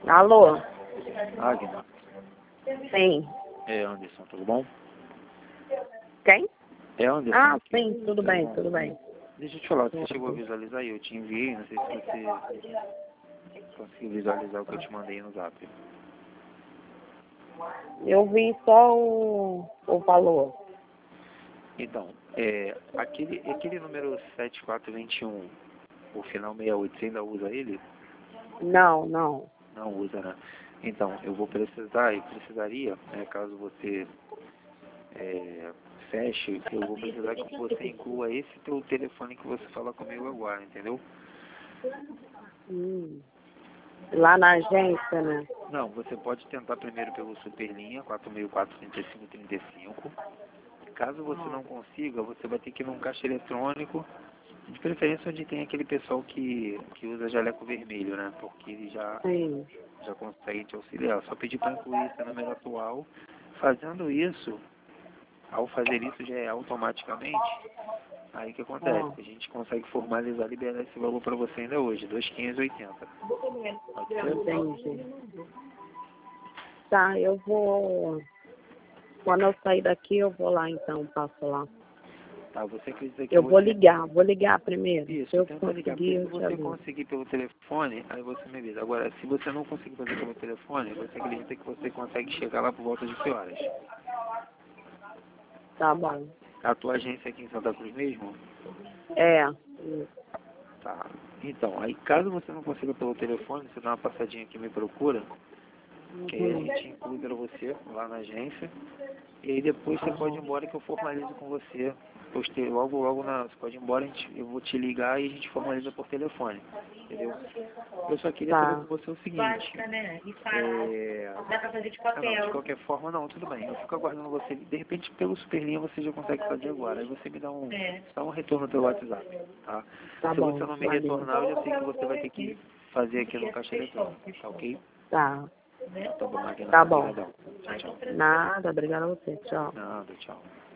Alô? Agna, Sim. é Anderson, tudo bom? Quem? É Anderson. Ah, aqui. sim, tudo bem, tudo bem. Deixa eu te falar, você chegou a visualizar aí, eu te enviei, não sei se você conseguiu visualizar o que eu te mandei no zap. Eu vi só o valor. Então, aquele número 7421, o final 68, você ainda usa ele? Não, não. Não usa, né? Então, eu vou precisar, e precisaria, caso você feche, eu vou precisar que você inclua esse teu telefone que você fala comigo agora, entendeu? Lá na agência, né? Não, você pode tentar primeiro pelo Superlinha 4643535. Caso você não consiga, você vai ter que ir num caixa eletrônico, de preferência onde tem aquele pessoal que usa jaleco vermelho, né? Porque ele Sim. já consegue te auxiliar. Só pedir para incluir esse número atual. Fazendo isso, ao fazer isso já é automaticamente, aí o que acontece? A gente consegue formalizar, liberar esse valor para você ainda hoje, 2.580. Pode ser? Entendi. Tá, eu vou... Quando eu sair daqui, eu vou lá então, passo lá. Tá, você acredita que Eu vou você... ligar primeiro. Isso, Se eu tenta ligar. conseguir, Se eu te você aviso. conseguir pelo telefone, aí você me avisa. Agora, se você não conseguir fazer pelo telefone, você acredita que você consegue chegar lá por volta de que horas? Tá bom. A tua agência aqui em Santa Cruz mesmo? É. Tá. Então, aí caso você não consiga pelo telefone, você dá uma passadinha aqui e me procura, que aí a gente inclui pra você lá na agência. E aí depois você pode ir embora que eu formalizo com você. Postei logo você pode ir embora, eu vou te ligar e a gente formaliza por telefone. Entendeu? Eu só queria saber com você o seguinte. Dá pra fazer de Não, papel. de qualquer forma não, tudo bem. Eu fico aguardando você. De repente pelo Superlinha você já consegue fazer agora. Aí você me dá um retorno pelo WhatsApp, tá? Tá Se bom. você não me Valeu. retornar, eu já sei que você vai ter que fazer aqui no caixa eletrônico, tá ok? Tá. Tá bom, Magna. Tá bom. Obrigadão. Tchau, tchau. Nada, obrigada a você. Tchau. Nada, tchau.